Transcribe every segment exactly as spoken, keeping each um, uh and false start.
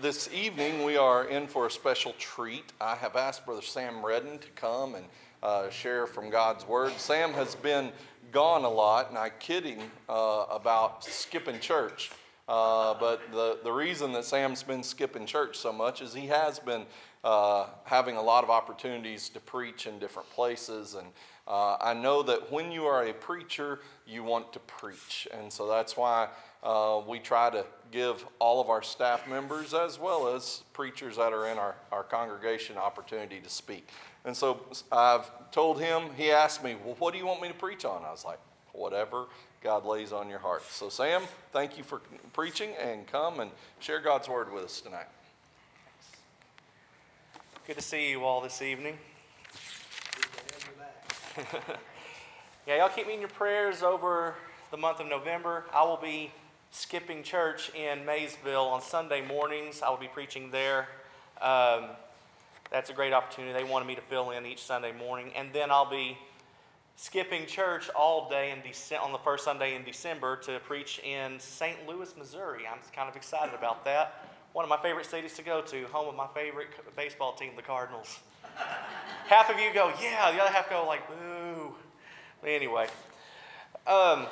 this evening we are in for a special treat. I have asked Brother Sam Redden to come and uh, share from God's Word. Sam has been gone a lot, and I'm kidding uh, about skipping church. Uh, but the, the reason that Sam's been skipping church so much is he has been uh, having a lot of opportunities to preach in different places. And uh, I know that when you are a preacher, you want to preach. And so that's why uh, we try to give all of our staff members as well as preachers that are in our, our congregation opportunity to speak. And so I've told him, he asked me, well, what do you want me to preach on? I was like, whatever God lays on your heart. So Sam, thank you for preaching, and come and share God's Word with us tonight. Good to see you all this evening. Yeah, y'all keep me in your prayers over the month of November. I will be skipping church in Maysville on Sunday mornings. I will be preaching there. Um, that's a great opportunity. They wanted me to fill in each Sunday morning. And then I'll be skipping church all day in Dece- on the first Sunday in December to preach in Saint Louis, Missouri. I'm kind of excited about that. One of my favorite cities to go to, home of my favorite baseball team, the Cardinals. Half of you go, yeah, the other half go like, boo. But anyway, um,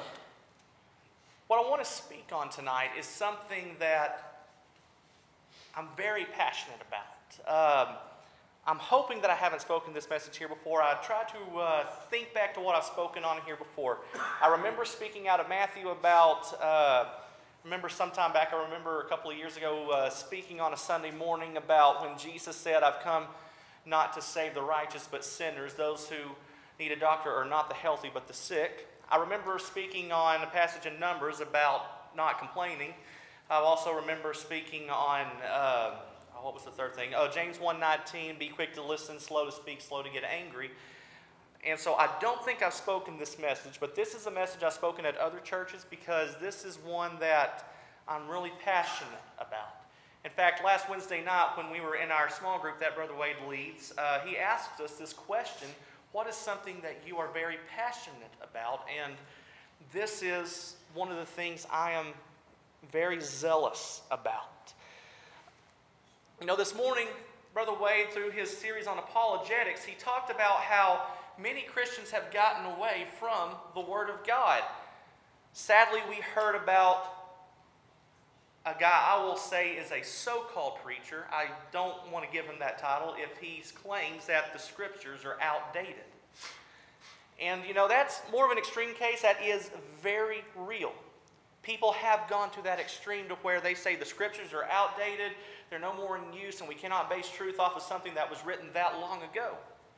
what I want to speak on tonight is something that I'm very passionate about. Um, I'm hoping that I haven't spoken this message here before. I try to uh, think back to what I've spoken on here before. I remember speaking out of Matthew about, uh, remember sometime back, I remember a couple of years ago uh, speaking on a Sunday morning about when Jesus said, I've come not to save the righteous but sinners. Those who need a doctor are not the healthy but the sick. I remember speaking on a passage in Numbers about not complaining. I also remember speaking on... Uh, What was the third thing? Oh, James one nineteen, be quick to listen, slow to speak, slow to get angry. And so I don't think I've spoken this message, but this is a message I've spoken at other churches because this is one that I'm really passionate about. In fact, last Wednesday night when we were in our small group that Brother Wade leads, uh, he asked us this question, what is something that you are very passionate about? And this is one of the things I am very zealous about. You know, this morning, Brother Wade, through his series on apologetics, he talked about how many Christians have gotten away from the Word of God. Sadly, we heard about a guy I will say is a so-called preacher. I don't want to give him that title if he claims that the Scriptures are outdated. And, you know, that's more of an extreme case that is very real. People have gone to that extreme to where they say the Scriptures are outdated, they're no more in use, and we cannot base truth off of something that was written that long ago.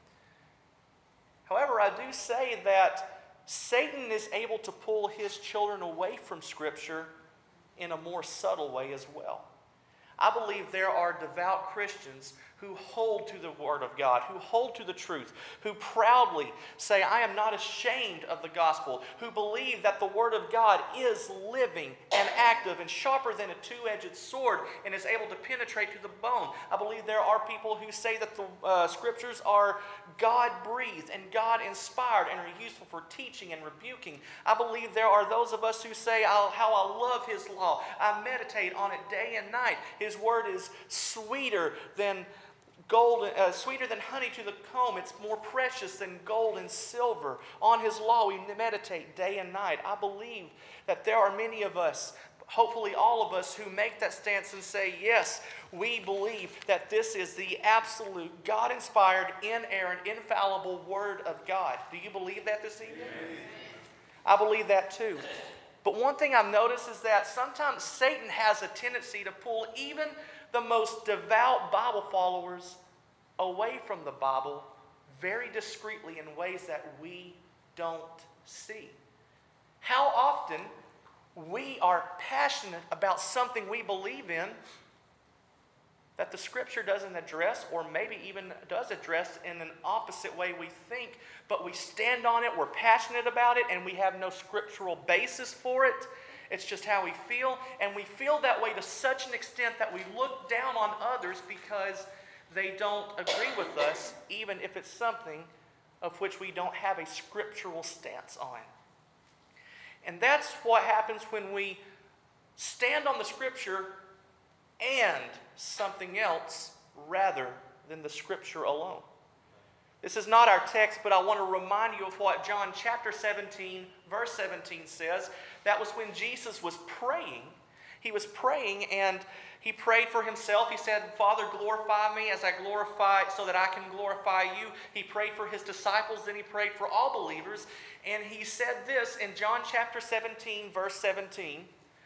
However, I do say that Satan is able to pull his children away from Scripture in a more subtle way as well. I believe there are devout Christians who hold to the Word of God, who hold to the truth, who proudly say, I am not ashamed of the gospel, who believe that the Word of God is living and active and sharper than a two-edged sword and is able to penetrate to the bone. I believe there are people who say that the uh, Scriptures are God-breathed and God-inspired and are useful for teaching and rebuking. I believe there are those of us who say how I love His law. I meditate on it day and night. His Word is sweeter than Gold, uh, sweeter than honey to the comb. It's more precious than gold and silver. On His law we meditate day and night. I believe that there are many of us, hopefully all of us, who make that stance and say, yes, we believe that this is the absolute God-inspired, inerrant, infallible Word of God. Do you believe that this evening? Amen. I believe that too. But one thing I've noticed is that sometimes Satan has a tendency to pull even the most devout Bible followers away from the Bible very discreetly in ways that we don't see. How often we are passionate about something we believe in that the Scripture doesn't address, or maybe even does address in an opposite way we think, but we stand on it, we're passionate about it, and we have no scriptural basis for it. It's just how we feel, and we feel that way to such an extent that we look down on others because they don't agree with us, even if it's something of which we don't have a scriptural stance on. And that's what happens when we stand on the Scripture and something else rather than the Scripture alone. This is not our text, but I want to remind you of what John chapter seventeen, verse seventeen says. That was when Jesus was praying. He was praying and he prayed for himself. He said, Father, glorify me as I glorify, so that I can glorify you. He prayed for his disciples, then he prayed for all believers. And he said this in John chapter seventeen, verse seventeen.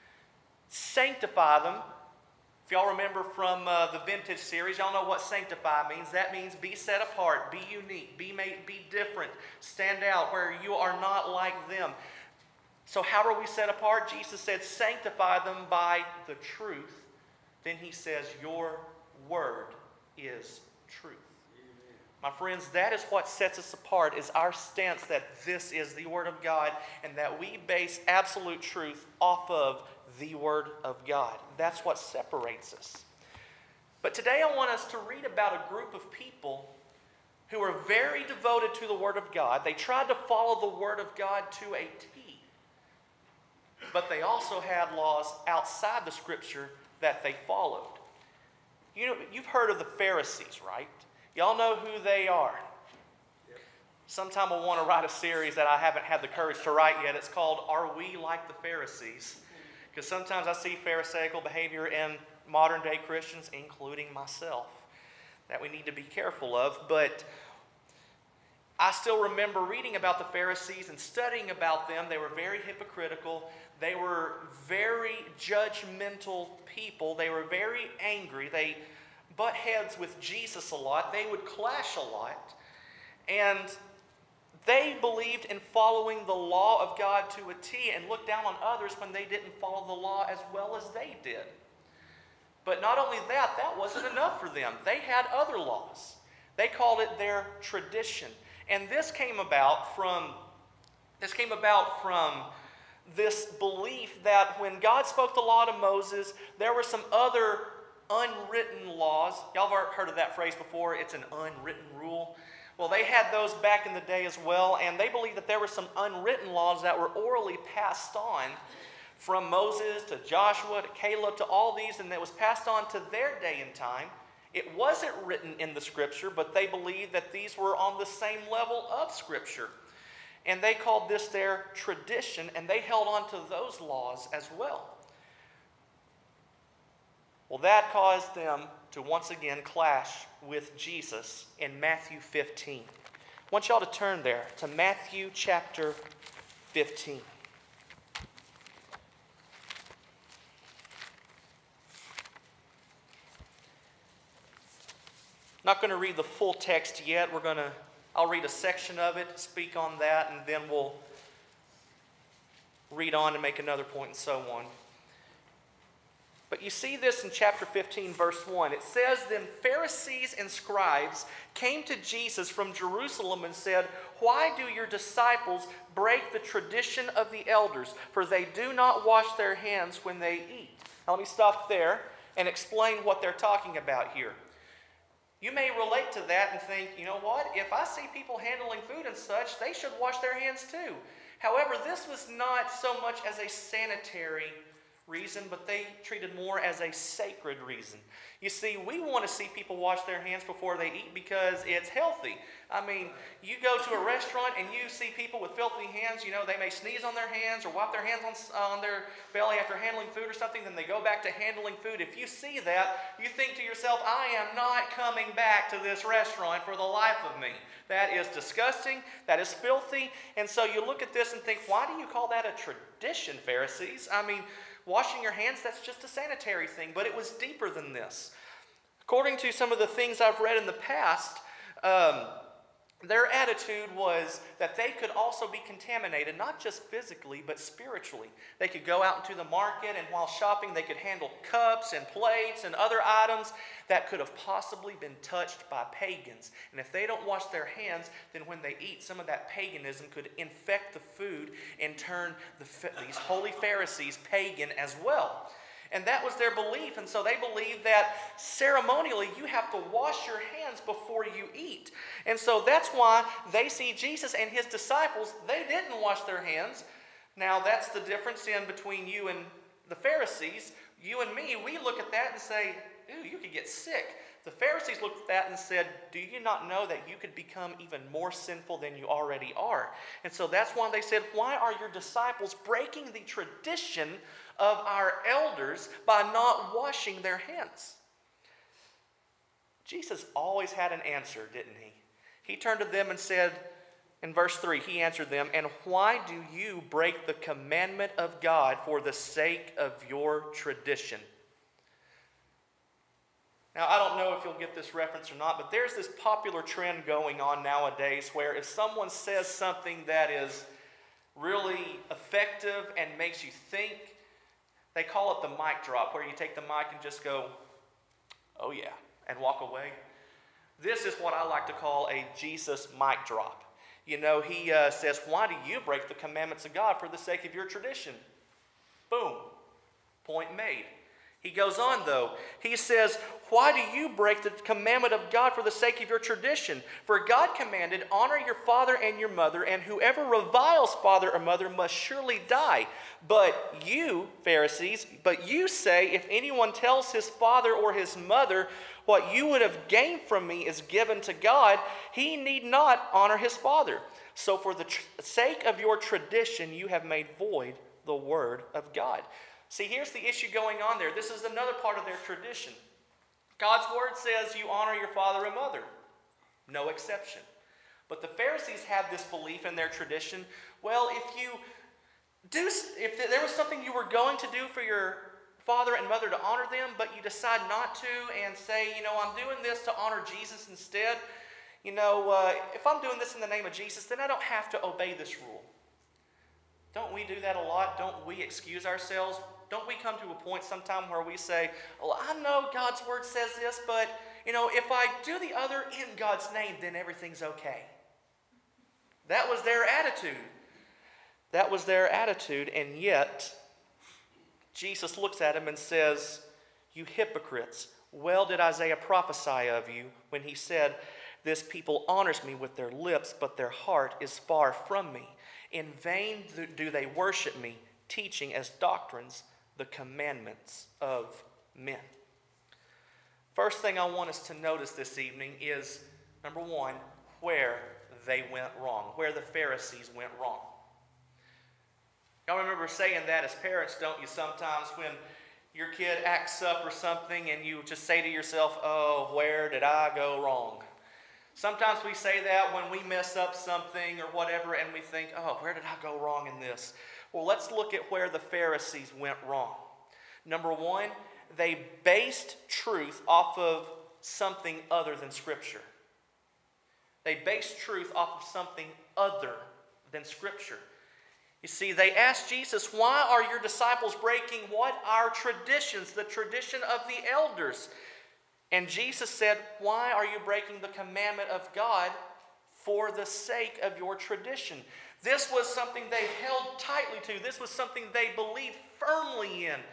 Sanctify them. If y'all remember from uh, the Vintage series, y'all know what sanctify means. That means be set apart, be unique, be made, be different, stand out where you are not like them. So how are we set apart? Jesus said, sanctify them by the truth. Then he says, your word is truth. Amen. My friends, that is what sets us apart, is our stance that this is the word of God and that we base absolute truth off of the word of God. That's what separates us. But today I want us to read about a group of people who are very devoted to the word of God. They tried to follow the word of God to a T. But they also had laws outside the Scripture that they followed. You know, you've heard of the Pharisees, right? Y'all know who they are. Yep. Sometime I want to write a series that I haven't had the courage to write yet. It's called Are We Like the Pharisees? Because sometimes I see Pharisaical behavior in modern day Christians, including myself, that we need to be careful of. But I still remember reading about the Pharisees and studying about them. They were very hypocritical. They were very judgmental people. They were very angry. They butt heads with Jesus a lot. They would clash a lot. And they believed in following the law of God to a T and looked down on others when they didn't follow the law as well as they did. But not only that, that wasn't enough for them. They had other laws. They called it their tradition. And this came about from this came about from this belief that when God spoke the law to Moses, there were some other unwritten laws. Y'all have heard of that phrase before? It's an unwritten rule. Well, they had those back in the day as well, and they believed that there were some unwritten laws that were orally passed on from Moses to Joshua to Caleb to all these, and it was passed on to their day and time. It wasn't written in the Scripture, but they believed that these were on the same level of Scripture. And they called this their tradition, and they held on to those laws as well. Well, that caused them to once again clash with Jesus in Matthew fifteen. I want y'all to turn there to Matthew chapter fifteen. Not going to read the full text yet. We're going to, I'll read a section of it, speak on that, and then we'll read on and make another point and so on. But you see this in chapter fifteen, verse one. It says, Then Pharisees and scribes came to Jesus from Jerusalem and said, Why do your disciples break the tradition of the elders? For they do not wash their hands when they eat. Now let me stop there and explain what they're talking about here. You may relate to that and think, you know what? If I see people handling food and such, they should wash their hands too. However, this was not so much as a sanitary reason, but they treated more as a sacred reason. You see, we want to see people wash their hands before they eat because it's healthy. I mean, you go to a restaurant and you see people with filthy hands, you know, they may sneeze on their hands or wipe their hands on, on their belly after handling food or something, then they go back to handling food. If you see that, you think to yourself, I am not coming back to this restaurant for the life of me. That is disgusting. That is filthy. And so you look at this and think, why do you call that a tradition, Pharisees? I mean, washing your hands, that's just a sanitary thing, but it was deeper than this. According to some of the things I've read in the past, um, their attitude was that they could also be contaminated, not just physically, but spiritually. They could go out into the market, and while shopping, they could handle cups and plates and other items that could have possibly been touched by pagans. And if they don't wash their hands, then when they eat, some of that paganism could infect the food and turn the, these holy Pharisees pagan as well. And that was their belief. And so they believed that ceremonially you have to wash your hands before you eat. And so that's why they see Jesus and his disciples, they didn't wash their hands. Now that's the difference in between you and the Pharisees. You and me, we look at that and say, ooh, you could get sick. The Pharisees looked at that and said, do you not know that you could become even more sinful than you already are? And so that's why they said, why are your disciples breaking the tradition of our elders by not washing their hands? Jesus always had an answer, didn't he? He turned to them and said, in verse three, he answered them, and why do you break the commandment of God for the sake of your tradition? Now, I don't know if you'll get this reference or not, but there's this popular trend going on nowadays where if someone says something that is really effective and makes you think, they call it the mic drop, where you take the mic and just go, oh yeah, and walk away. This is what I like to call a Jesus mic drop. You know, he uh, says, why do you break the commandments of God for the sake of your tradition? Boom. Point made. He goes on, though. He says, why do you break the commandment of God for the sake of your tradition? For God commanded, honor your father and your mother, and whoever reviles father or mother must surely die. But you, Pharisees, but you say, if anyone tells his father or his mother, what you would have gained from me is given to God, he need not honor his father. So for the tr- sake of your tradition, you have made void the word of God. See, here's the issue going on there. This is another part of their tradition. God's word says you honor your father and mother. No exception. But the Pharisees had this belief in their tradition. Well, if you do, if there was something you were going to do for your father and mother to honor them, but you decide not to and say, you know, I'm doing this to honor Jesus instead. You know, uh, if I'm doing this in the name of Jesus, then I don't have to obey this rule. Don't we do that a lot? Don't we excuse ourselves? Don't we come to a point sometime where we say, well, I know God's word says this, but, you know, if I do the other in God's name, then everything's okay. That was their attitude. That was their attitude, and yet Jesus looks at him and says, you hypocrites, well did Isaiah prophesy of you when he said, this people honors me with their lips, but their heart is far from me. In vain do they worship me, teaching as doctrines the commandments of men. First thing I want us to notice this evening is, number one, where they went wrong, where the Pharisees went wrong. Y'all remember saying that as parents, don't you, sometimes when your kid acts up or something and you just say to yourself, oh, where did I go wrong? Sometimes we say that when we mess up something or whatever and we think, oh, where did I go wrong in this? Well, let's look at where the Pharisees went wrong. Number one, they based truth off of something other than Scripture. They based truth off of something other than Scripture. You see, they asked Jesus, why are your disciples breaking what? Our traditions, the tradition of the elders. And Jesus said, why are you breaking the commandment of God for the sake of your tradition? This was something they held tightly to. This was something they believed firmly in.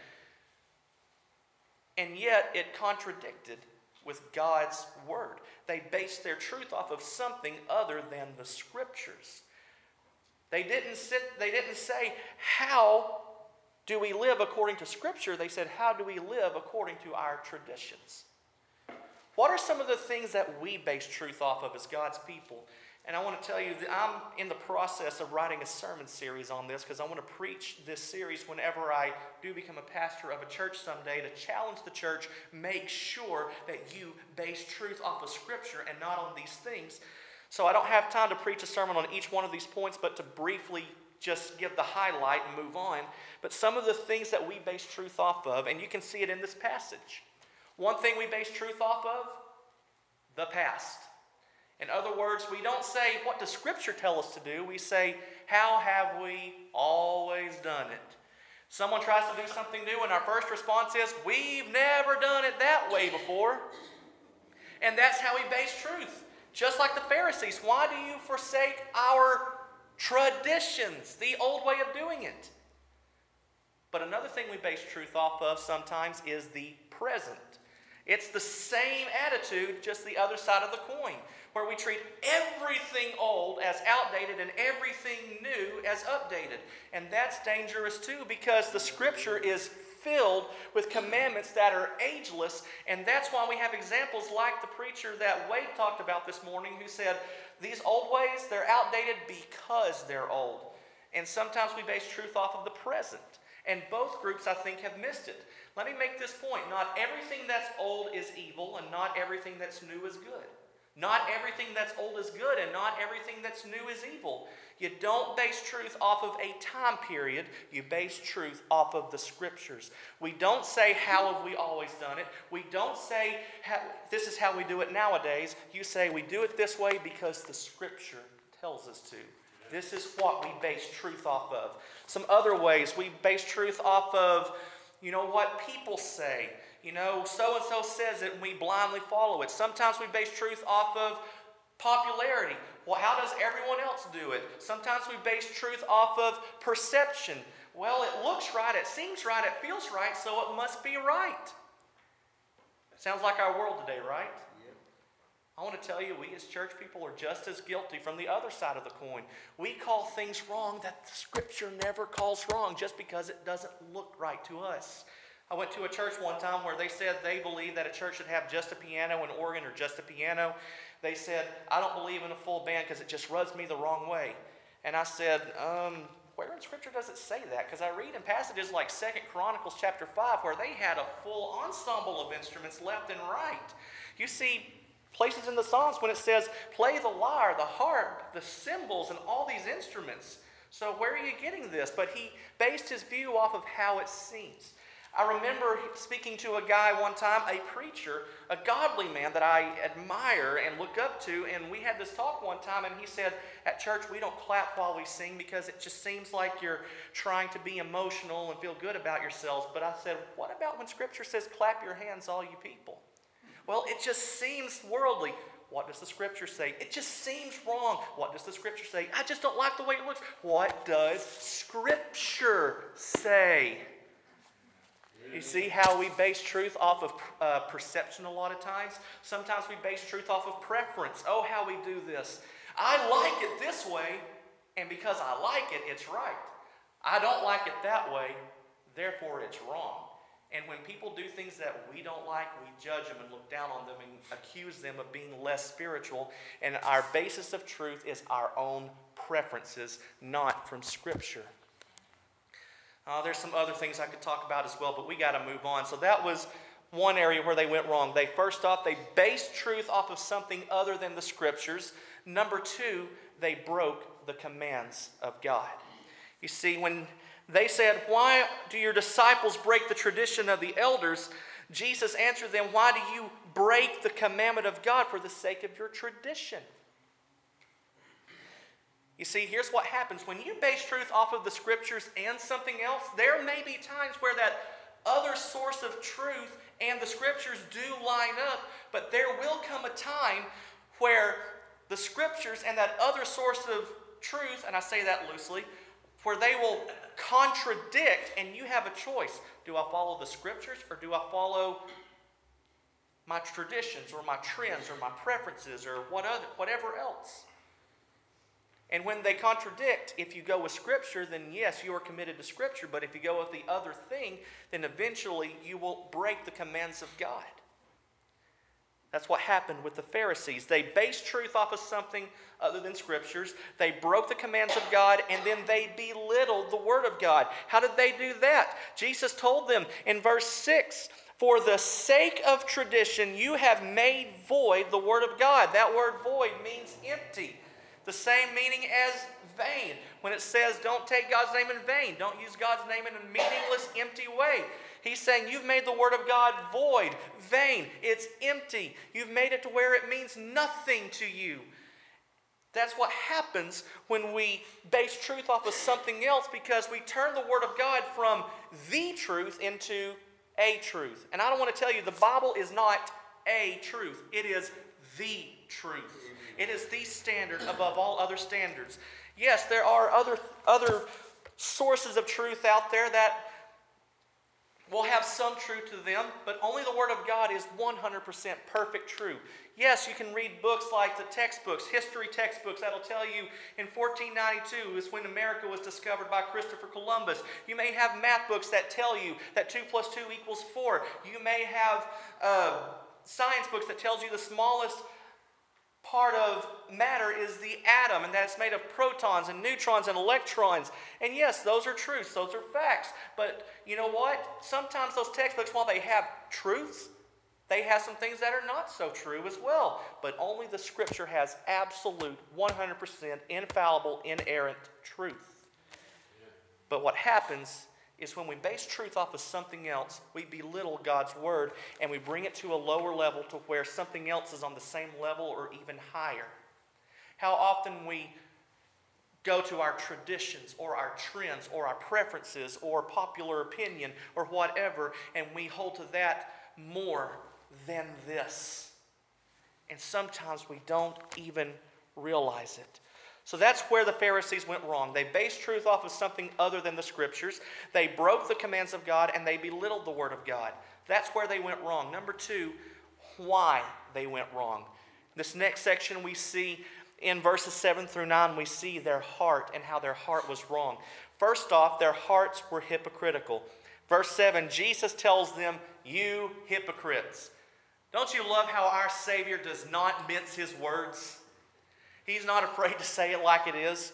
And yet it contradicted with God's word. They based their truth off of something other than the Scriptures. They didn't sit, they didn't say, how do we live according to Scripture? They said, how do we live according to our traditions? What are some of the things that we base truth off of as God's people? And I want to tell you that I'm in the process of writing a sermon series on this because I want to preach this series whenever I do become a pastor of a church someday to challenge the church, make sure that you base truth off of Scripture and not on these things. So I don't have time to preach a sermon on each one of these points, but to briefly just give the highlight and move on. But some of the things that we base truth off of, and you can see it in this passage. One thing we base truth off of, the past. In other words, we don't say, what does Scripture tell us to do? We say, how have we always done it? Someone tries to do something new, and our first response is, we've never done it that way before. And that's how we base truth. Just like the Pharisees, why do you forsake our traditions, the old way of doing it? But another thing we base truth off of sometimes is the present. It's the same attitude, just the other side of the coin, where we treat everything old as outdated and everything new as updated. And that's dangerous too, because the Scripture is filled with commandments that are ageless. And that's why we have examples like the preacher that Wade talked about this morning who said, these old ways, they're outdated because they're old. And sometimes we base truth off of the present. And both groups, I think, have missed it. Let me make this point. Not everything that's old is evil, and not everything that's new is good. Not everything that's old is good, and not everything that's new is evil. You don't base truth off of a time period. You base truth off of the Scriptures. We don't say, how have we always done it? We don't say, this is how we do it nowadays. You say, we do it this way because the Scripture tells us to. This is what we base truth off of. Some other ways we base truth off of, you know, what people say. You know, so-and-so says it and we blindly follow it. Sometimes we base truth off of popularity. Well, how does everyone else do it? Sometimes we base truth off of perception. Well, it looks right, it seems right, it feels right, so it must be right. Sounds like our world today, right? I want to tell you, we as church people are just as guilty from the other side of the coin. We call things wrong that the Scripture never calls wrong just because it doesn't look right to us. I went to a church one time where they said they believe that a church should have just a piano and organ or just a piano. They said, I don't believe in a full band because it just rubs me the wrong way. And I said, um, where in Scripture does it say that? Because I read in passages like Second Chronicles chapter five where they had a full ensemble of instruments left and right. You see places in the Psalms when it says, play the lyre, the harp, the cymbals, and all these instruments. So where are you getting this? But he based his view off of how it seems. I remember speaking to a guy one time, a preacher, a godly man that I admire and look up to, and we had this talk one time, and he said, at church we don't clap while we sing because it just seems like you're trying to be emotional and feel good about yourselves. But I said, what about when Scripture says, clap your hands, all you people? Well, it just seems worldly. What does the Scripture say? It just seems wrong. What does the Scripture say? I just don't like the way it looks. What does Scripture say? You see how we base truth off of uh, perception a lot of times? Sometimes we base truth off of preference. Oh, how we do this. I like it this way, and because I like it, it's right. I don't like it that way, therefore it's wrong. And when people do things that we don't like, we judge them and look down on them and accuse them of being less spiritual. And our basis of truth is our own preferences, not from Scripture. Uh, there's some other things I could talk about as well, but we got to move on. So that was one area where they went wrong. They first off, they based truth off of something other than the Scriptures. Number two, they broke the commands of God. You see, when they said, why do your disciples break the tradition of the elders? Jesus answered them, why do you break the commandment of God for the sake of your tradition? You see, here's what happens. When you base truth off of the Scriptures and something else, there may be times where that other source of truth and the Scriptures do line up, but there will come a time where the Scriptures and that other source of truth, and I say that loosely, where they will contradict, and you have a choice. Do I follow the Scriptures or do I follow my traditions or my trends or my preferences or what other, whatever else? And when they contradict, if you go with Scripture, then yes, you are committed to Scripture. But if you go with the other thing, then eventually you will break the commands of God. That's what happened with the Pharisees. They based truth off of something other than Scriptures. They broke the commands of God, and then they belittled the Word of God. How did they do that? Jesus told them in verse six, for the sake of tradition, you have made void the Word of God. That word void means empty. The same meaning as vain. When it says don't take God's name in vain, don't use God's name in a meaningless, empty way. He's saying you've made the Word of God void, vain. It's empty. You've made it to where it means nothing to you. That's what happens when we base truth off of something else, because we turn the Word of God from the truth into a truth. And I don't want to tell you, the Bible is not a truth. It is the truth. It is the standard above all other standards. Yes, there are other, other sources of truth out there that will have some truth to them, but only the Word of God is one hundred percent perfect true. Yes, you can read books like the textbooks, history textbooks, that'll tell you in fourteen ninety-two is when America was discovered by Christopher Columbus. You may have math books that tell you that two plus two equals four. You may have uh, science books that tells you the smallest part of matter is the atom, and that it's made of protons and neutrons and electrons. And yes, those are truths, those are facts. But you know what? Sometimes those textbooks, while they have truths, they have some things that are not so true as well. But only the Scripture has absolute, one hundred percent infallible, inerrant truth. But what happens is when we base truth off of something else, we belittle God's Word and we bring it to a lower level to where something else is on the same level or even higher. How often we go to our traditions or our trends or our preferences or popular opinion or whatever, and we hold to that more than this. And sometimes we don't even realize it. So that's where the Pharisees went wrong. They based truth off of something other than the Scriptures. They broke the commands of God and they belittled the Word of God. That's where they went wrong. Number two, why they went wrong. This next section we see in verses seven through nine, we see their heart and how their heart was wrong. First off, their hearts were hypocritical. Verse seven, Jesus tells them, "You hypocrites." Don't you love how our Savior does not mince his words? He's not afraid to say it like it is.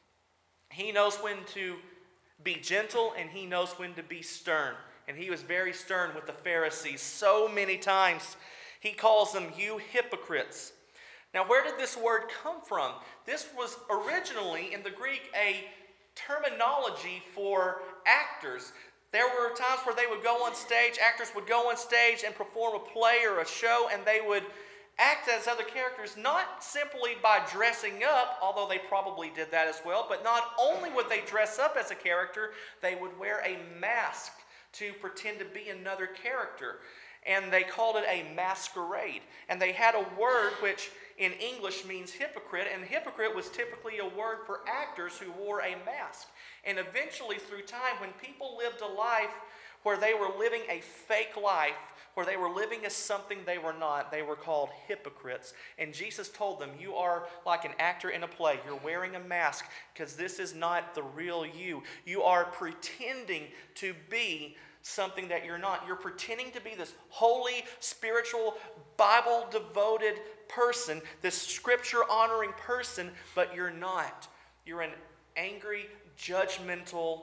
He knows when to be gentle and he knows when to be stern. And he was very stern with the Pharisees so many times. He calls them, "You hypocrites." Now, where did this word come from? This was originally in the Greek a terminology for actors. There were times where they would go on stage, actors would go on stage and perform a play or a show, and they would act as other characters, not simply by dressing up, although they probably did that as well, but not only would they dress up as a character, they would wear a mask to pretend to be another character. And they called it a masquerade. And they had a word which in English means hypocrite, and hypocrite was typically a word for actors who wore a mask. And eventually, through time, when people lived a life where they were living a fake life, where they were living as something they were not, they were called hypocrites. And Jesus told them, you are like an actor in a play. You're wearing a mask because this is not the real you. You are pretending to be something that you're not. You're pretending to be this holy, spiritual, Bible-devoted person, this Scripture-honoring person, but you're not. You're an angry, judgmental,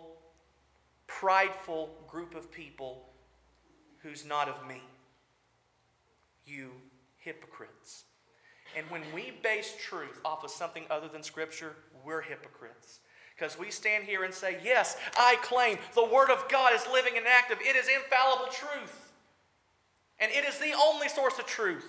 prideful group of people who's not of me. You hypocrites. And when we base truth off of something other than Scripture, we're hypocrites. Because we stand here and say, yes, I claim the Word of God is living and active. It is infallible truth. And it is the only source of truth.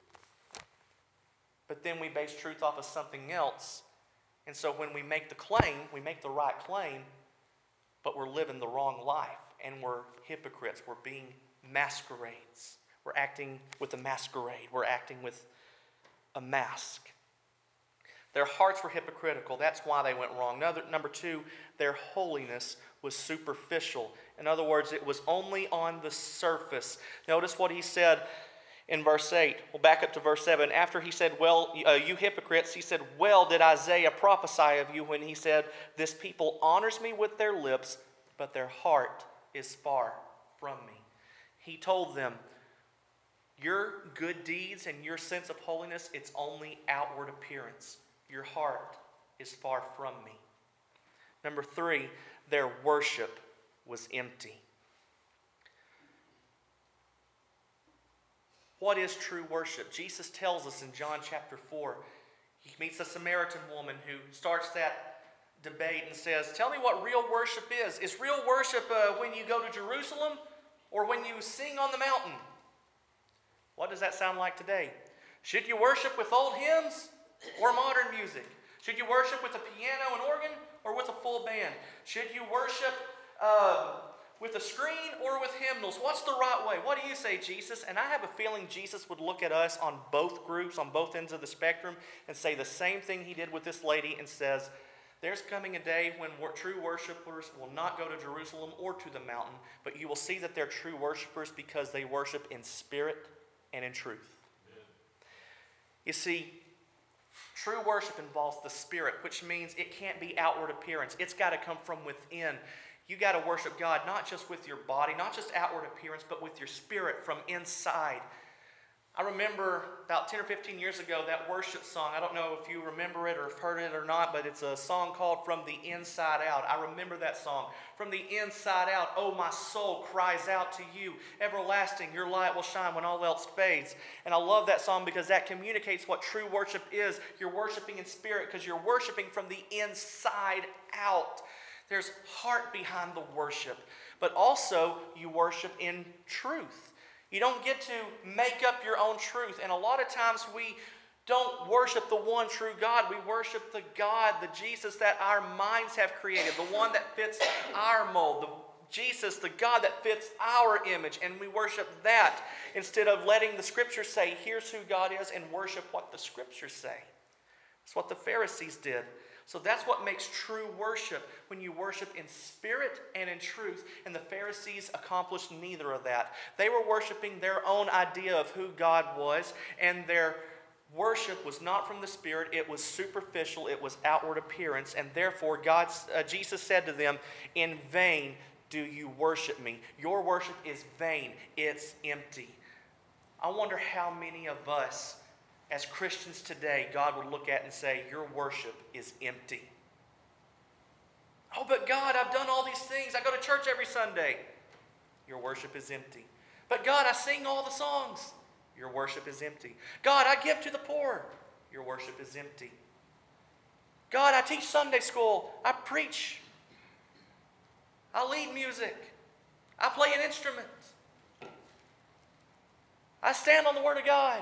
But then we base truth off of something else. And so when we make the claim, we make the right claim, but we're living the wrong life. And we're hypocrites. We're being masquerades. We're acting with a masquerade. We're acting with a mask. Their hearts were hypocritical. That's why they went wrong. Number, number two, their holiness was superficial. In other words, it was only on the surface. Notice what he said in verse eight. We'll back up to verse seven. After he said, well, uh, you hypocrites, he said, well, did Isaiah prophesy of you when he said, this people honors me with their lips, but their heart is far from me. He told them, your good deeds and your sense of holiness, it's only outward appearance. Your heart is far from me. Number three, their worship was empty. What is true worship? Jesus tells us in John chapter four. He meets a Samaritan woman who starts that debate and says, tell me what real worship is. Is real worship uh, when you go to Jerusalem or when you sing on the mountain? What does that sound like today? Should you worship with old hymns or modern music? Should you worship with a piano and organ or with a full band? Should you worship uh, with a screen or with hymnals? What's the right way? What do you say, Jesus? And I have a feeling Jesus would look at us on both groups, on both ends of the spectrum, and say the same thing he did with this lady and says, There's coming a day when wor- true worshipers will not go to Jerusalem or to the mountain, but you will see that they're true worshipers because they worship in spirit and in truth. You see, true worship involves the spirit, which means it can't be outward appearance. It's got to come from within. You got to worship God not just with your body, not just outward appearance, but with your spirit from inside. I remember about ten or fifteen years ago that worship song. I don't know if you remember it or have heard it or not, but it's a song called From the Inside Out. I remember that song. From the inside out, oh, my soul cries out to you. Everlasting, your light will shine when all else fades. And I love that song because that communicates what true worship is. You're worshiping in spirit because you're worshiping from the inside out. There's heart behind the worship, but also you worship in truth. You don't get to make up your own truth. And a lot of times we don't worship the one true God. We worship the God, the Jesus that our minds have created, the one that fits our mold, the Jesus, the God that fits our image. And we worship that instead of letting the Scriptures say, here's who God is, and worship what the Scriptures say. That's what the Pharisees did. So that's what makes true worship, when you worship in spirit and in truth. And the Pharisees accomplished neither of that. They were worshiping their own idea of who God was, and their worship was not from the Spirit. It was superficial. It was outward appearance. And therefore, God, uh, Jesus said to them, in vain do you worship me. Your worship is vain. It's empty. I wonder how many of us as Christians today, God would look at and say, your worship is empty. Oh, but God, I've done all these things. I go to church every Sunday. Your worship is empty. But God, I sing all the songs. Your worship is empty. God, I give to the poor. Your worship is empty. God, I teach Sunday school. I preach. I lead music. I play an instrument. I stand on the Word of God.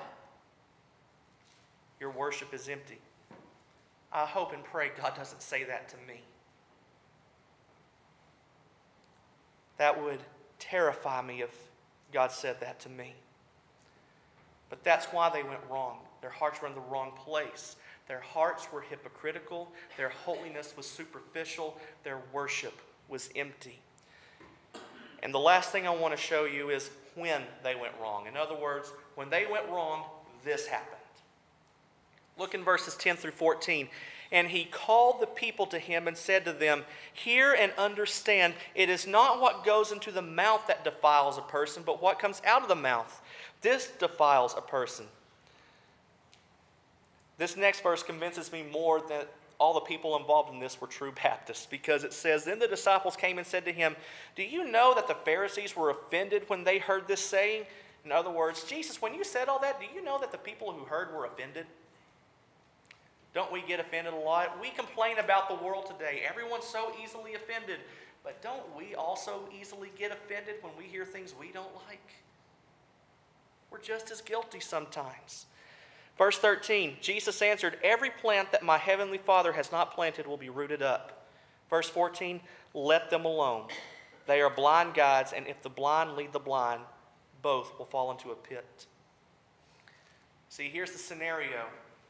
Your worship is empty. I hope and pray God doesn't say that to me. That would terrify me if God said that to me. But that's why they went wrong. Their hearts were in the wrong place. Their hearts were hypocritical. Their holiness was superficial. Their worship was empty. And the last thing I want to show you is when they went wrong. In other words, when they went wrong, this happened. Look in verses ten through fourteen. And he called the people to him and said to them, hear and understand, it is not what goes into the mouth that defiles a person, but what comes out of the mouth. This defiles a person. This next verse convinces me more that all the people involved in this were true Baptists, because it says, then the disciples came and said to him, do you know that the Pharisees were offended when they heard this saying? In other words, Jesus, when you said all that, do you know that the people who heard were offended? Don't we get offended a lot? We complain about the world today. Everyone's so easily offended. But don't we also easily get offended when we hear things we don't like? We're just as guilty sometimes. Verse thirteen, Jesus answered, every plant that my heavenly Father has not planted will be rooted up. Verse fourteen, let them alone. They are blind guides, and if the blind lead the blind, both will fall into a pit. See, here's the scenario.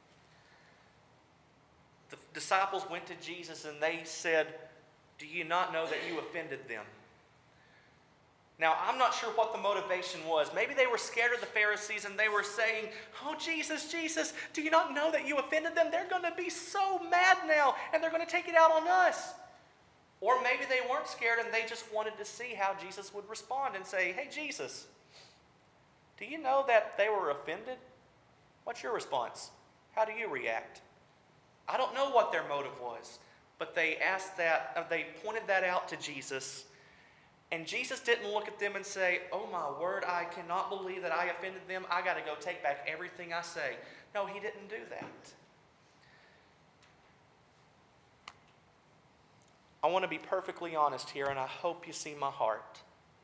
The disciples went to Jesus and they said, do you not know that you offended them? Now, I'm not sure what the motivation was. Maybe they were scared of the Pharisees and they were saying, oh, Jesus, Jesus, do you not know that you offended them? They're going to be so mad now and they're going to take it out on us. Or maybe they weren't scared and they just wanted to see how Jesus would respond and say, hey, Jesus, do you know that they were offended? What's your response? How do you react? I don't know what their motive was, but they asked that, uh, they pointed that out to Jesus, and Jesus didn't look at them and say, oh my word, I cannot believe that I offended them. I got to go take back everything I say. No, he didn't do that. I want to be perfectly honest here, and I hope you see my heart.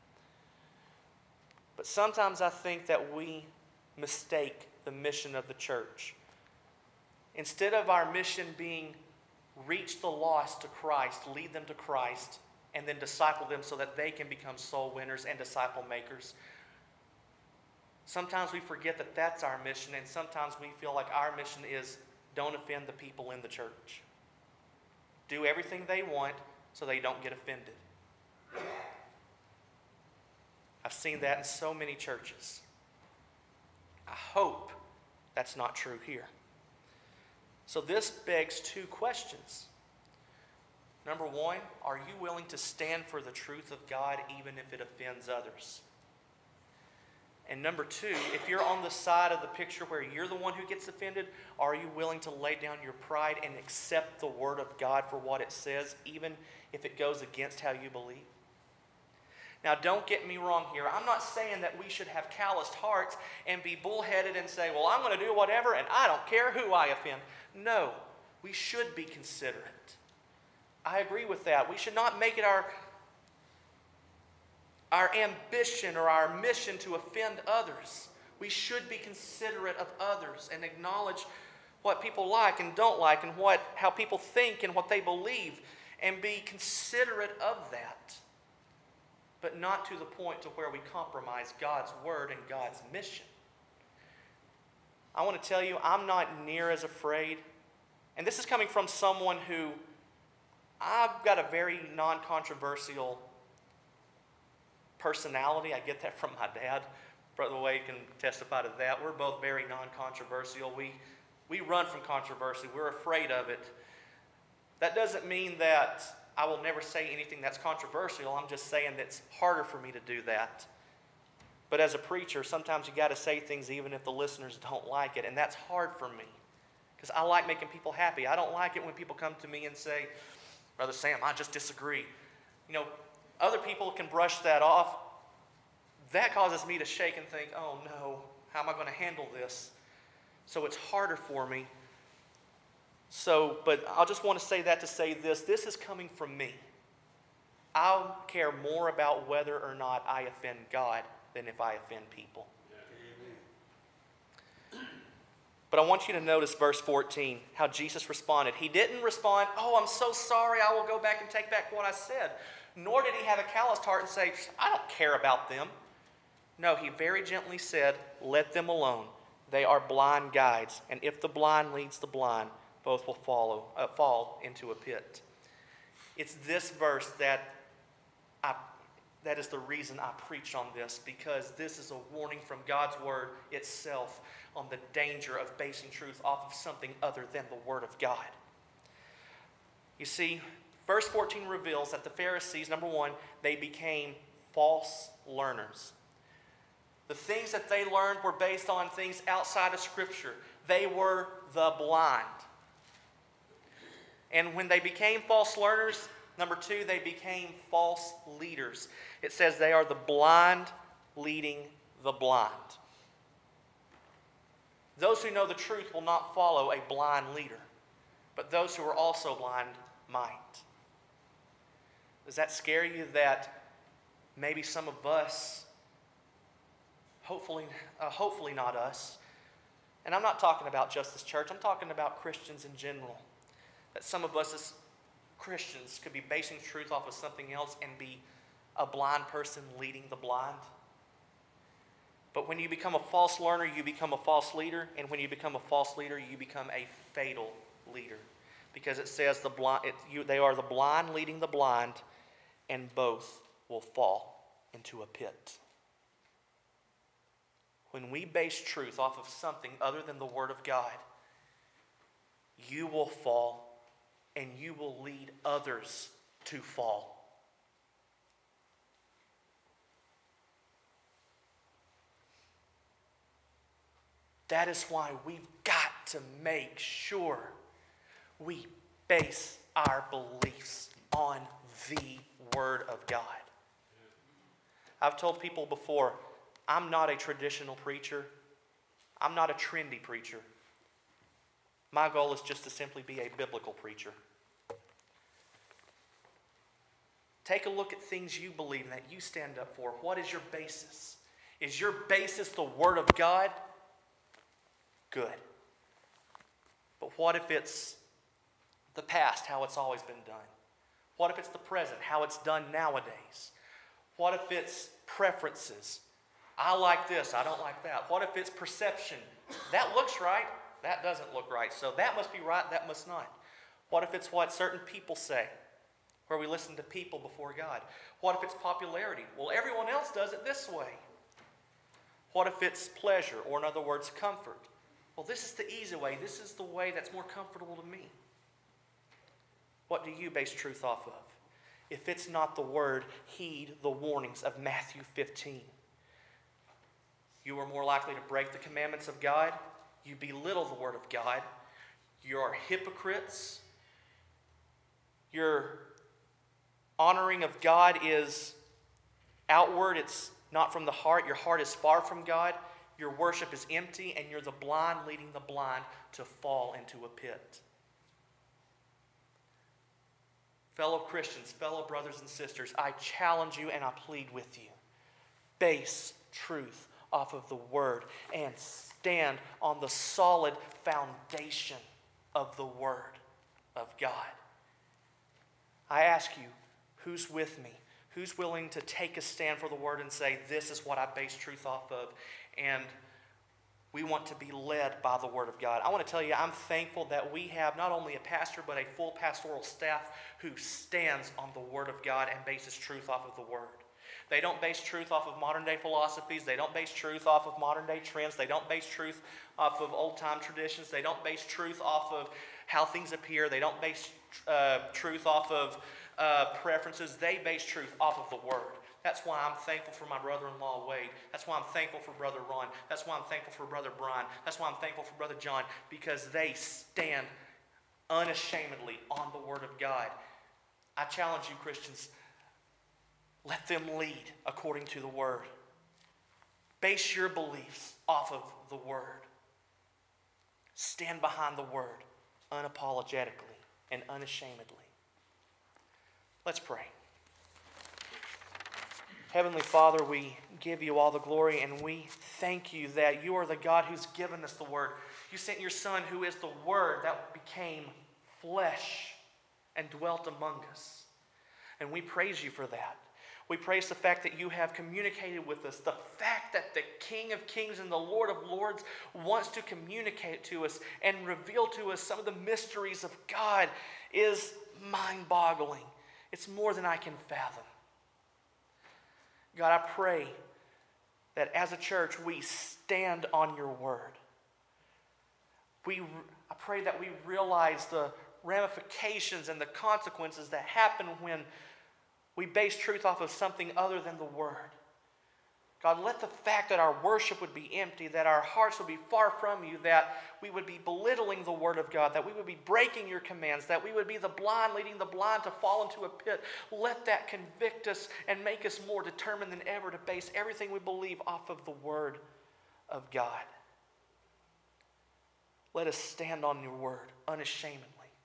But sometimes I think that we mistake the mission of the church. Instead of our mission being reach the lost to Christ, lead them to Christ, and then disciple them so that they can become soul winners and disciple makers, sometimes we forget that that's our mission, and sometimes we feel like our mission is don't offend the people in the church. do everything they want so they don't get offended. I've seen that in so many churches. I hope that's not true here. So this begs two questions. Number one, are you willing to stand for the truth of God even if it offends others? And number two, if you're on the side of the picture where you're the one who gets offended, are you willing to lay down your pride and accept the Word of God for what it says, even if it goes against how you believe? Now, don't get me wrong here. I'm not saying that we should have calloused hearts and be bullheaded and say, well, I'm going to do whatever and I don't care who I offend. No, we should be considerate. I agree with that. We should not make it our, our ambition or our mission to offend others. We should be considerate of others and acknowledge what people like and don't like and what, how people think and what they believe, and be considerate of that. But not to the point to where we compromise God's word and God's mission. I want to tell you, I'm not near as afraid. And this is coming from someone who, I've got a very non-controversial personality. I get that from my dad. Brother Wade can testify to that. We're both very non-controversial. We, we run from controversy. We're afraid of it. That doesn't mean that I will never say anything that's controversial. I'm just saying that it's harder for me to do that. But as a preacher, sometimes you got to say things even if the listeners don't like it, and that's hard for me because I like making people happy. I don't like it when people come to me and say, Brother Sam, I just disagree. You know, other people can brush that off. That causes me to shake and think, oh no, how am I going to handle this? So it's harder for me. So, but I just want to say that to say this. This is coming from me. I'll care more about whether or not I offend God than if I offend people. Amen. But I want you to notice verse fourteen, how Jesus responded. He didn't respond, oh, I'm so sorry, I will go back and take back what I said. Nor did he have a calloused heart and say, I don't care about them. No, he very gently said, let them alone. They are blind guides, and if the blind leads the blind, both will follow, uh, fall into a pit. It's this verse that I, that is the reason I preach on this, because this is a warning from God's word itself on the danger of basing truth off of something other than the word of God. You see, verse fourteen reveals that the Pharisees, number one, they became false learners. The things that they learned were based on things outside of Scripture. They were the blind. And when they became false learners, number two, they became false leaders. It says they are the blind leading the blind. Those who know the truth will not follow a blind leader, but those who are also blind might. Does that scare you that maybe some of us, hopefully, uh, hopefully not us, and I'm not talking about just this church, I'm talking about Christians in general, that some of us as Christians could be basing truth off of something else and be a blind person leading the blind? But when you become a false learner, you become a false leader. And when you become a false leader, you become a fatal leader. Because it says the blind, it, you, they are the blind leading the blind, and both will fall into a pit. When we base truth off of something other than the Word of God, you will fall and you will lead others to fall. That is why we've got to make sure we base our beliefs on the Word of God. I've told people before, I'm not a traditional preacher. I'm not a trendy preacher. My goal is just to simply be a biblical preacher. Take a look at things you believe in, that you stand up for. What is your basis? Is your basis the Word of God? Good. But what if it's the past, how it's always been done? What if it's the present, how it's done nowadays? What if it's preferences? I like this, I don't like that. What if it's perception? That looks right, that doesn't look right. So that must be right, that must not. What if it's what certain people say, where we listen to people before God? What if it's popularity? Well, everyone else does it this way. What if it's pleasure, or in other words, comfort? Well, this is the easy way. This is the way that's more comfortable to me. What do you base truth off of? If it's not the Word, heed the warnings of Matthew fifteen. You are more likely to break the commandments of God. You belittle the Word of God. You are hypocrites. Your honoring of God is outward. It's not from the heart. Your heart is far from God. Your worship is empty, and you're the blind leading the blind to fall into a pit. Fellow Christians, fellow brothers and sisters, I challenge you and I plead with you. Base truth off of the Word and stand on the solid foundation of the Word of God. I ask you, who's with me? Who's willing to take a stand for the Word and say, this is what I base truth off of? And we want to be led by the Word of God. I want to tell you, I'm thankful that we have not only a pastor, but a full pastoral staff who stands on the Word of God and bases truth off of the Word. They don't base truth off of modern day philosophies. They don't base truth off of modern day trends. They don't base truth off of old time traditions. They don't base truth off of how things appear. They don't base uh, truth off of uh, preferences. They base truth off of the Word. That's why I'm thankful for my brother-in-law, Wade. That's why I'm thankful for Brother Ron. That's why I'm thankful for Brother Brian. That's why I'm thankful for Brother John, because they stand unashamedly on the Word of God. I challenge you, Christians, let them lead according to the Word. Base your beliefs off of the Word. Stand behind the Word unapologetically and unashamedly. Let's pray. Heavenly Father, we give you all the glory, and we thank you that you are the God who's given us the Word. You sent your Son, who is the Word that became flesh and dwelt among us. And we praise you for that. We praise the fact that you have communicated with us, the fact that the King of Kings and the Lord of Lords wants to communicate to us and reveal to us some of the mysteries of God is mind-boggling. It's more than I can fathom. God, I pray that as a church we stand on your word. We, I pray that we realize the ramifications and the consequences that happen when we base truth off of something other than the word. God, let the fact that our worship would be empty, that our hearts would be far from you, that we would be belittling the word of God, that we would be breaking your commands, that we would be the blind leading the blind to fall into a pit. Let that convict us and make us more determined than ever to base everything we believe off of the word of God. Let us stand on your word unashamedly.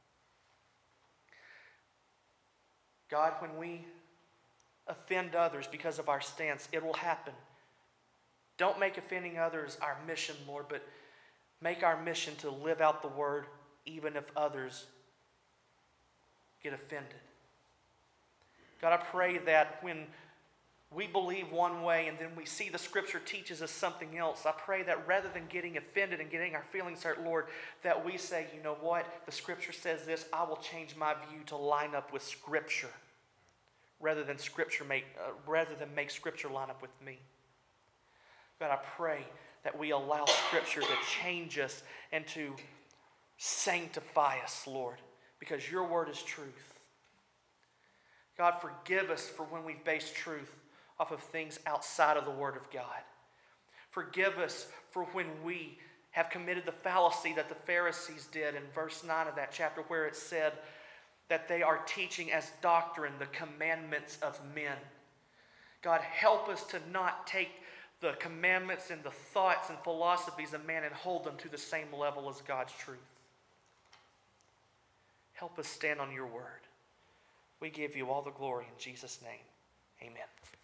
God, when we offend others because of our stance, it will happen. Don't make offending others our mission, Lord, but make our mission to live out the word even if others get offended. God, I pray that when we believe one way and then we see the Scripture teaches us something else, I pray that rather than getting offended and getting our feelings hurt, Lord, that we say, you know what, the Scripture says this, I will change my view to line up with Scripture. Rather than scripture make, uh, rather than make Scripture line up with me. God, I pray that we allow Scripture to change us and to sanctify us, Lord, because your word is truth. God, forgive us for when we've based truth off of things outside of the word of God. Forgive us for when we have committed the fallacy that the Pharisees did in verse nine of that chapter, where it said that they are teaching as doctrine the commandments of men. God, help us to not take the commandments and the thoughts and philosophies of man and hold them to the same level as God's truth. Help us stand on your word. We give you all the glory in Jesus' name. Amen.